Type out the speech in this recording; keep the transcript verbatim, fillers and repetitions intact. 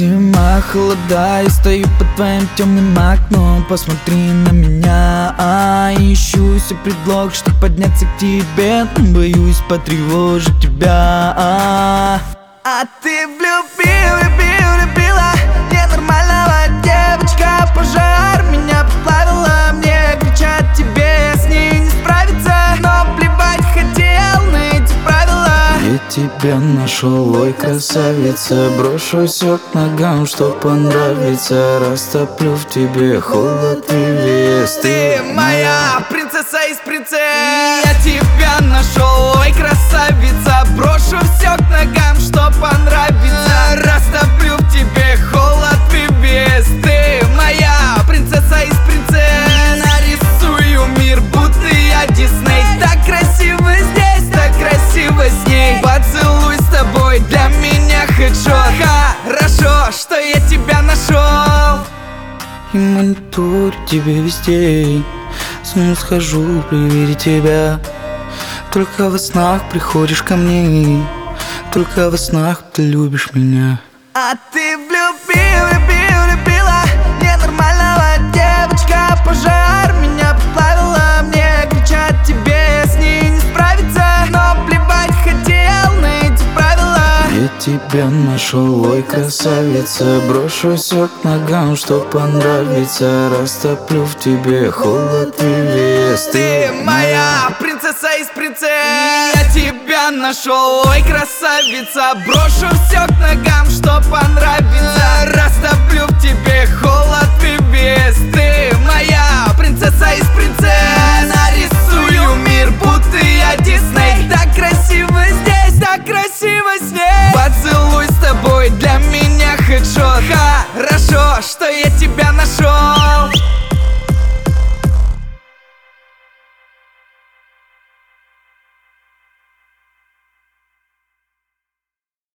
Зима, холода, я стою под твоим темным окном. Посмотри на меня, а ищу себе предлог, чтоб подняться к тебе, но боюсь потревожить тебя. А, а ты влюбил, любил, любила ненормального девочка. Пожар меня поплавила, мне кричат тебе с ней не справиться, но плевать хотел на эти правила. Я тебя нашел, ой, красавица, брошу всё к ногам, что понравится. Растоплю в тебе холод и вес. Ты моя принцесса из принцесс. Я тебя нашел, ой, красавица, брошу все к ногам, что понравится. Растоплю в тебе холод и вес. Ты моя принцесса из принцесс. Нарисую мир, будто я Дисней. Так красиво здесь, так красиво с ней. Поцелуй с тобой, для меня хедшот. Хорошо, что я тебя нашел. И мониторю тебя везде, с ума схожу при виде тебя. Только во снах приходишь ко мне, только во снах ты любишь меня. А ты влюбил, любил, любила ненормального девочка. Пожар меня поплавила, мне кричат тебе с ней не справиться, но плевать хотел на эти правила. Я тебя нашел, ой, красавица, брошу все к ногам, что понравится. Растоплю в тебе холод и вес. Ты моя принцесса из принцесс. Я тебя нашел, ой, красавица, брошу все к ногам, что понравится. Растоплю в тебе холод и вес. Ты моя принцесса из принцесс. Нарисую мир, будто я Дисней. Так красиво здесь, так красиво с ней. Поцелуй с тобой, для меня хедшот. Хорошо, что я